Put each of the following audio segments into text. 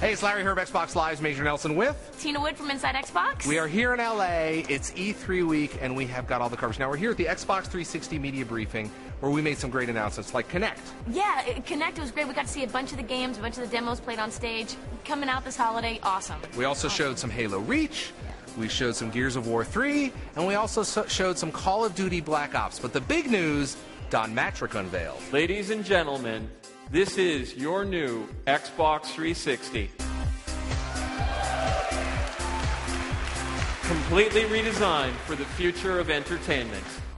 Hey, it's Larry Herb, Xbox Live's Major Nelson with Tina Wood from Inside Xbox. We are here in LA. It's E3 week, and we have got all the coverage. Now, we're here at the Xbox 360 media briefing, where we made some great announcements, like Kinect. Yeah, Kinect was great. We got to see a bunch of the games, a bunch of the demos played on stage. Coming out this holiday, awesome. We also showed some Halo Reach. We showed some Gears of War 3, and we also showed some Call of Duty Black Ops. But the big news, Don Mattrick unveiled. Ladies and gentlemen, this is your new Xbox 360. Completely redesigned for the future of entertainment.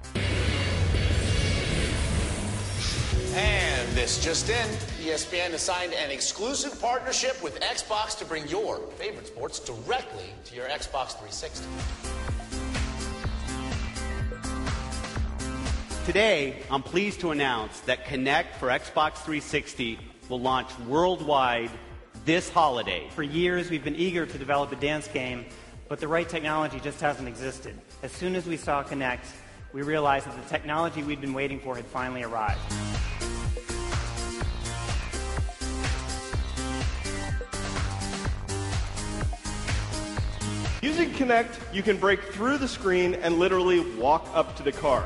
And this just in, ESPN has signed an exclusive partnership with Xbox to bring your favorite sports directly to your Xbox 360. Today, I'm pleased to announce that Kinect for Xbox 360 will launch worldwide this holiday. For years, we've been eager to develop a dance game, but the right technology just hasn't existed. As soon as we saw Kinect, we realized that the technology we'd been waiting for had finally arrived. Using Kinect, you can break through the screen and literally walk up to the car.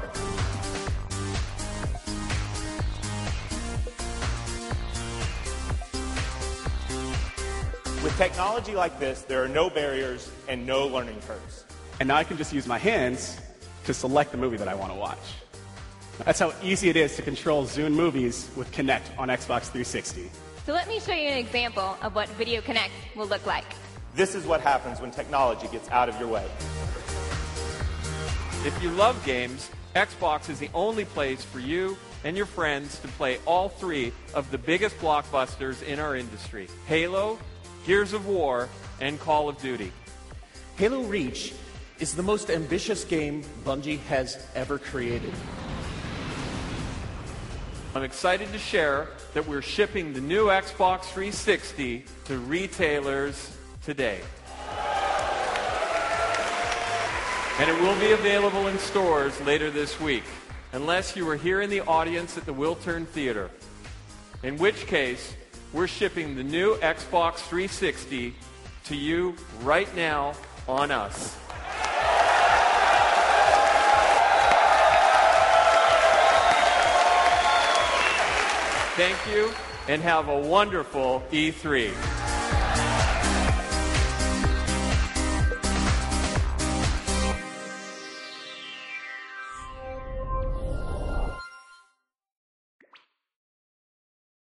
With technology like this, there are no barriers and no learning curves. And now I can just use my hands to select the movie that I want to watch. That's how easy it is to control Zune movies with Kinect on Xbox 360. So let me show you an example of what Video Kinect will look like. This is what happens when technology gets out of your way. If you love games, Xbox is the only place for you and your friends to play all three of the biggest blockbusters in our industry: Halo, Gears of War, and Call of Duty. Halo Reach is the most ambitious game Bungie has ever created. I'm excited to share that we're shipping the new Xbox 360 to retailers today. And it will be available in stores later this week, unless you are here in the audience at the Wiltern Theater, in which case we're shipping the new Xbox 360 to you right now on us. Thank you, and have a wonderful E3.